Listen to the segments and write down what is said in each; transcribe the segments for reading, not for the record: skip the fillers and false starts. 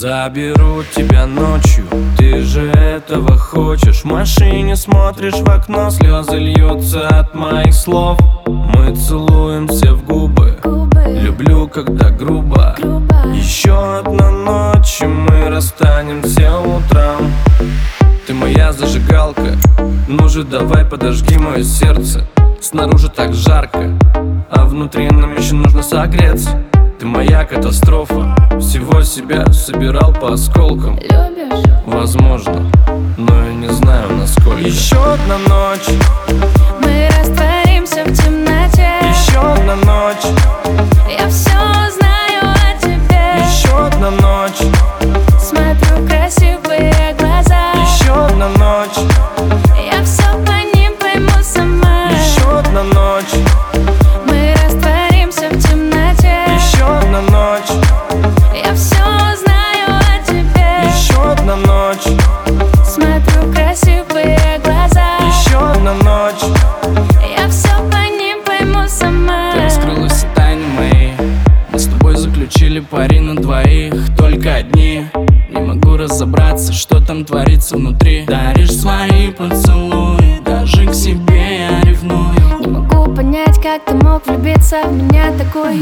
Заберу тебя ночью, ты же этого хочешь. В машине смотришь в окно, слезы льются от моих слов. Мы целуемся в губы, люблю, когда грубо. Еще одна ночь, и мы расстанемся утром. Ты моя зажигалка, ну же давай подожги мое сердце. Снаружи так жарко, а внутри нам еще нужно согреться. Ты моя катастрофа, всего себя собирал по осколкам. Любишь? Возможно, но я не знаю насколько. Еще одна ночь, мы растворимся в темноте. еще одна ночь, Я все знаю о тебе. еще одна ночь, Смотрю красивые глаза. еще одна ночь, Я все по ним пойму сама. еще одна ночь, Мы растворимся в темноте. еще одна ночь, Я все знаю о тебе. еще одна ночь, Смотрю красивые глаза. еще одна ночь. Я все по ним пойму сама. Ты раскрыла все тайны мои. Мы с тобой заключили пари на двоих, только одни. Не могу разобраться, что там творится внутри. Даришь свои поцелуи, даже к себе я ревную. Не могу понять, как ты мог влюбиться в меня такую.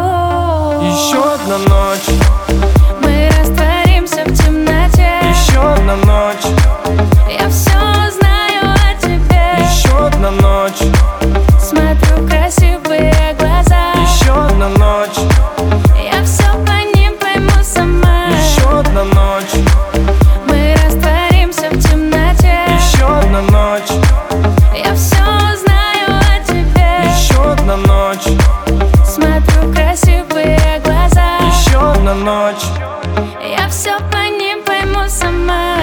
Еще одна ночь, Мы растворимся в темноте. еще одна ночь, Я все знаю о тебе. еще одна ночь, Смотрю красивые глаза. еще одна ночь, Я все по ним пойму сама. еще одна ночь, Мы растворимся в темноте. еще одна ночь, Я все знаю о тебе. еще одна ночь, Смотрю красивые глаза. еще одна ночь. Я все по ним пойму сама.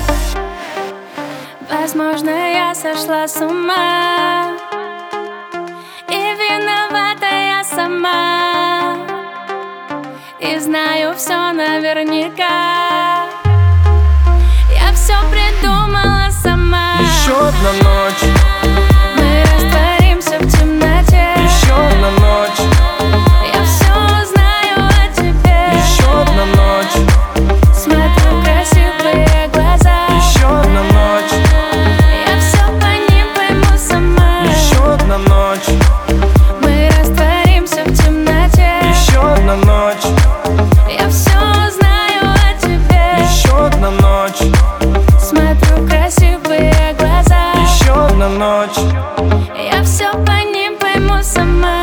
Возможно, я сошла с ума, и виновата я сама. И знаю все наверняка. Я все придумала сама. Еще одна ночь, Мы растворимся в темноте. еще одна ночь, Я все знаю о тебе. еще одна ночь, Смотрю красивые глаза. еще одна ночь, Я все по ним пойму сама. еще одна ночь, Мы растворимся в темноте. еще одна ночь, Я все знаю о тебе. еще одна ночь, Смотрю красивые глаза. еще одна ночь. Я все по ним пойму сама.